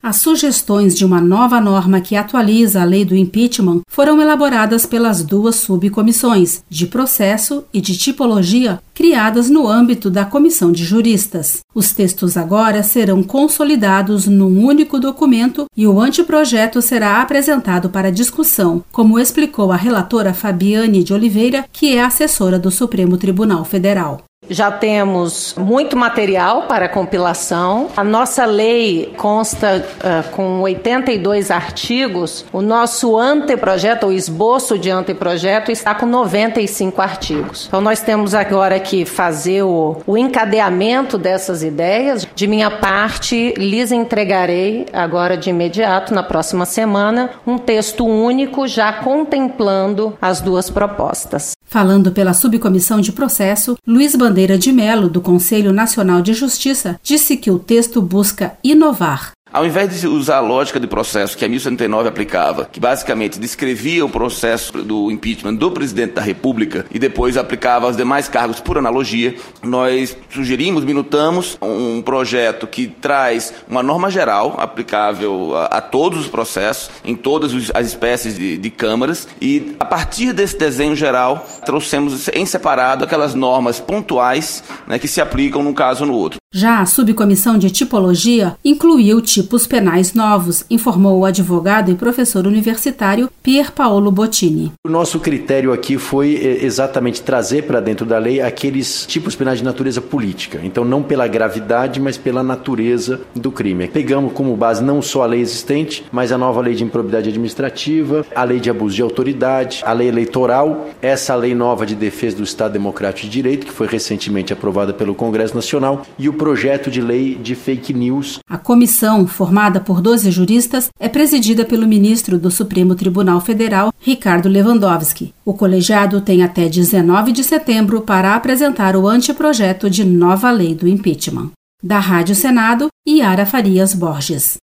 As sugestões de uma nova norma que atualiza a lei do impeachment foram elaboradas pelas duas subcomissões, de processo e de tipologia, criadas no âmbito da Comissão de Juristas. Os textos agora serão consolidados num único documento e o anteprojeto será apresentado para discussão, como explicou a relatora Fabiane de Oliveira, que é assessora do Supremo Tribunal Federal. Já temos muito material para compilação. A nossa lei consta com 82 artigos. O nosso anteprojeto, o esboço de anteprojeto, está com 95 artigos. Então, nós temos agora que fazer o encadeamento dessas ideias. De minha parte, lhes entregarei agora de imediato, na próxima semana, um texto único já contemplando as duas propostas. Falando pela Subcomissão de Processo, Luiz Bandeira de Mello, do Conselho Nacional de Justiça, disse que o texto busca inovar. Ao invés de usar a lógica de processo que a 1079 aplicava, que basicamente descrevia o processo do impeachment do presidente da República e depois aplicava aos demais cargos por analogia, nós sugerimos, minutamos um projeto que traz uma norma geral aplicável a todos os processos, em todas as espécies de câmaras, e a partir desse desenho geral trouxemos em separado aquelas normas pontuais, né, que se aplicam num caso ou no outro. Já a subcomissão de tipologia incluiu tipos penais novos, informou o advogado e professor universitário Pier Paolo Bottini. O nosso critério aqui foi exatamente trazer para dentro da lei aqueles tipos penais de natureza política. Então, não pela gravidade, mas pela natureza do crime. Pegamos como base não só a lei existente, mas a nova lei de improbidade administrativa, a lei de abuso de autoridade, a lei eleitoral, essa lei nova de defesa do Estado Democrático de Direito, que foi recentemente aprovada pelo Congresso Nacional, e o projeto de lei de fake news. A comissão, formada por 12 juristas, é presidida pelo ministro do Supremo Tribunal Federal, Ricardo Lewandowski. O colegiado tem até 19 de setembro para apresentar o anteprojeto de nova lei do impeachment. Da Rádio Senado, Yara Farias Borges.